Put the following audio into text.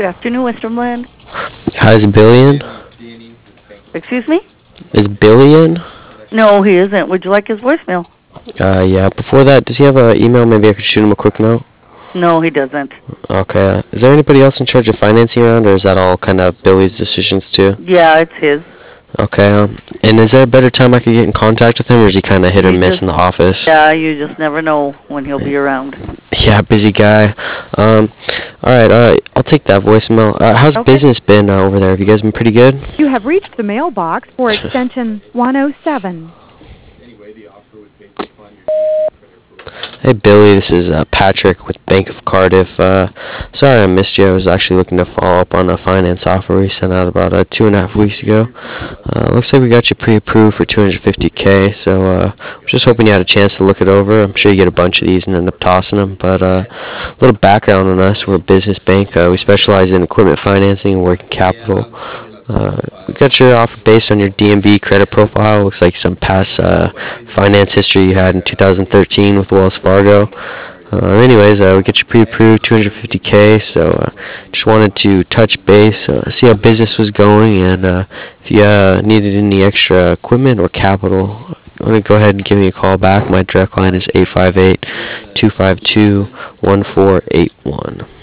Good afternoon, Westernland. Hi, is Billy in? Excuse me? Is Billy in? No, he isn't. Would you like his voicemail? Yeah. Before that, does he have an email? Maybe I could shoot him a quick note. No, he doesn't. Okay. Is there anybody else in charge of financing around, or is that all kind of Billy's decisions too? Yeah, it's his. Okay. And is there a better time I could get in contact with him, or is he kind of hit or miss in the office? Yeah, you just never know when he'll be around. Yeah, busy guy. All right. I'll take that voicemail. How's business been over there? Have you guys been pretty good? You have reached the mailbox for extension 107. Hey Billy, this is Patrick with Bank of Cardiff. Sorry I missed you. I was actually looking to follow up on a finance offer we sent out about 2.5 weeks ago. Looks like we got you pre-approved for $250K, so I was just hoping you had a chance to look it over. I'm sure you get a bunch of these and end up tossing them, but a little background on us. We're a business bank. We specialize in equipment financing and working capital. We got your offer based on your DNB credit profile. Looks like some past finance history you had in 2013 with Wells Fargo. Anyways, we get you pre-approved 250K, so just wanted to touch base, see how business was going, and if you needed any extra equipment or capital, want to go ahead and give me a call back. My direct line is 858-252-1481.